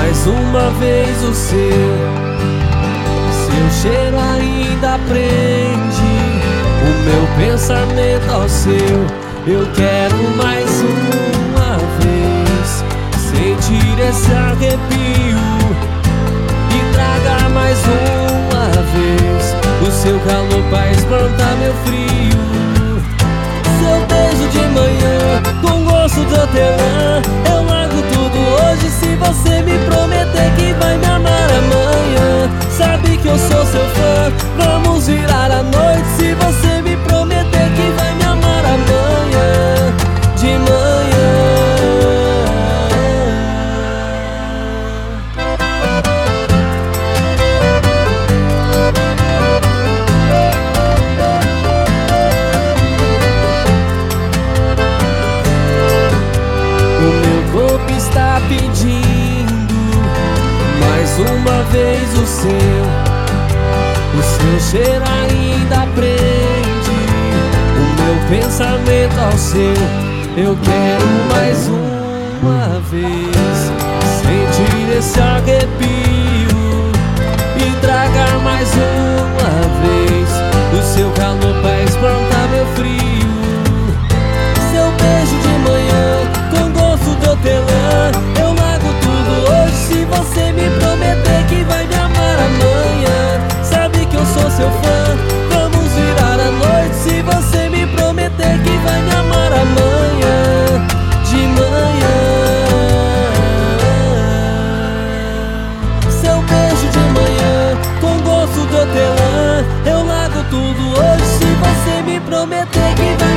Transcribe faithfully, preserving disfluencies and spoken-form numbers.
Mais uma vez o seu Seu cheiro ainda prende o meu pensamento ao seu. Eu quero mais uma vez sentir esse arrepio e traga mais uma vez o seu calor pra espantar meu frio. Seu beijo de manhã com gosto de hortelã, eu largo tudo hoje se você me prometer que vai me amar amanhã. Sabe que eu sou seu fã, vamos virar a noite se você me prometer que vai me amar amanhã, de manhã. O meu corpo está pedindo mais uma vez o seu. O seu cheiro ainda prende o meu pensamento ao seu. Eu quero mais uma vez sentir esse arrepio e tragar mais uma vez o seu calor pra espantar meu frio. Seu beijo de manhã com gosto de hortelã, eu largo tudo hoje se você me prometer que vai me amar amanhã. Sabe que eu sou seu fã, vamos virar a noite se você me prometer que vai me amar amanhã, de manhã. Seu beijo de manhã com gosto de hortelã, eu largo tudo hoje se você me prometer que vai